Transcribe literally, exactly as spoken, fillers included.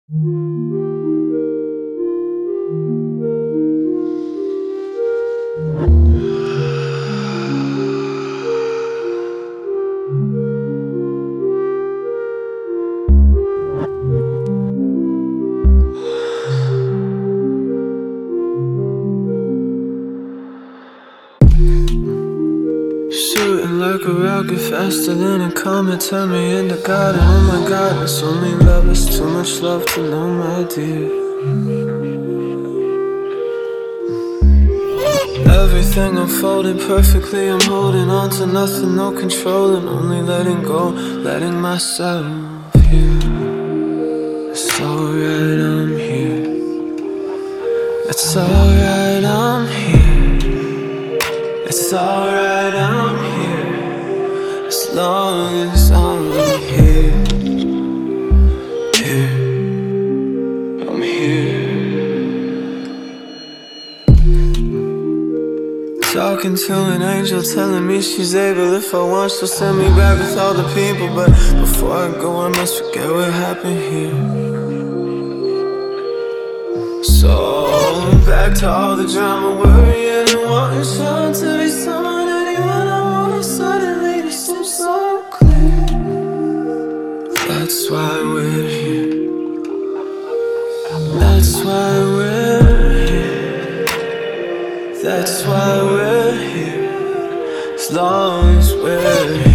Shooting like a rocket, faster than a comet. Turn me into God, and oh my God, it's only love. It's too much love to know, my dear. Everything unfolding perfectly. I'm holding on to nothing, no controlling. Only letting go, letting myself hear. It's alright, I'm here. It's alright, I'm here. It's alright, I'm here. As long as I'm here. Here, I'm here. Talking to an angel, telling me she's able. If I want, she'll send me back with all the people. But before I go, I must forget what happened here. So back to all the drama, worrying and wanting someone to be someone. Anyone I want, suddenly it seems so clear. That's why we're here. That's why we're here. That's why we're here. As long as we're here.